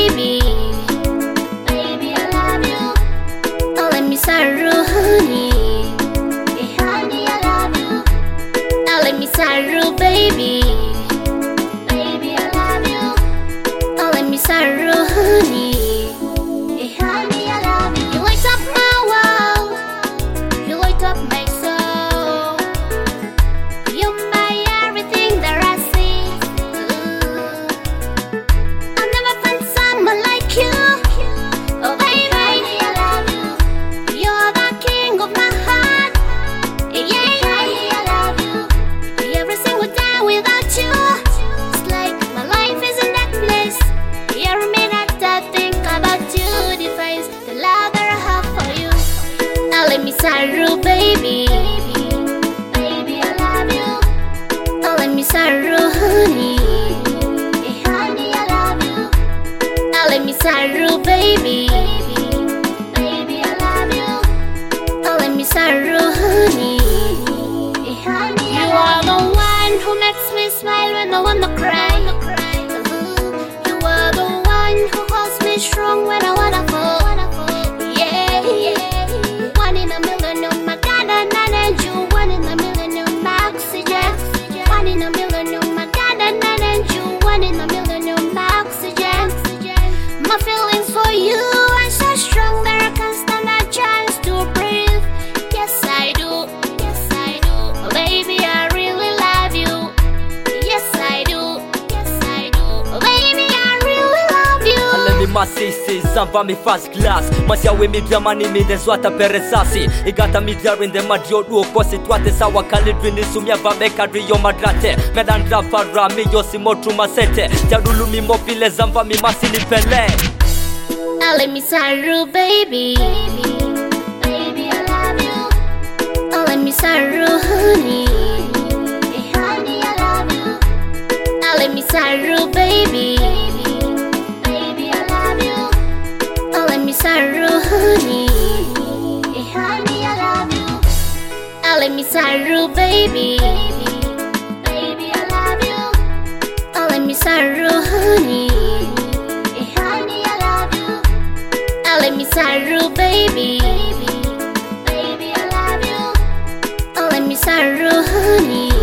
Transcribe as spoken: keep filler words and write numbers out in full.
baby. Baby, I love you. Oh, let me sorrow, honey. Hey, honey, I love you. Oh, let me sorrow, baby. Baby, I love you. Oh, let me sorrow, honey. Hey, honey, I love you. You light up my world. You light up my soul. You're my everything that I see. Ooh. I'll never find someone like you. Oh, baby, I love you. You're the king of my heart. Yeah, yeah, I love you. Every single day without you, it's like my life is in that place. Every minute I think about you defines the love that I have for you. Now let me sorrow, baby. Baby, I love you. Now let me sorrow, honey. Hey, honey, I love you. Now let me sorrow, baby. Baby, I love you. Now let me sorrow, honey. Hey, honey, you are the one who makes me smile when I wanna cry. You are the one who holds me strong when I wanna fall. Yeah, yeah. One in a million, oh my God, and I need you. One in a million, oh my oxygen. One in a million, oh my God, and I need you. One in a million, oh my oxygen. My feelings for you are so strong that I can't stand a chance to breathe. Yes, I do. Yes, I do. Baby, I really love you. Yes, I do. Yes, I do. Baby, I really love you. Let me masisi, zamba mi first class. Masya we mi diamani mi dezwata peresasi. Igata mi darin de madio duo kosi twate sawa kalidri ni sumia vame kadri yo madrate. Medan drafara mi yosi motu masete. Jadulu mi mopile zamba mi masini pele. Now let me sorrow, baby. Baby, I love you. Oh, let me sorrow, honey. Hey, honey, I love you. Now let me sorrow, baby. Baby, I love you. Oh, let me sorrow, honey. Hey, honey, I love you. Now let me sorrow, baby. Baby, I love you. Oh, let me sorrow, honey. Hey, honey, I love you. Now let me sorrow, baby. Baby, I love you. Oh, let me sorrow, honey.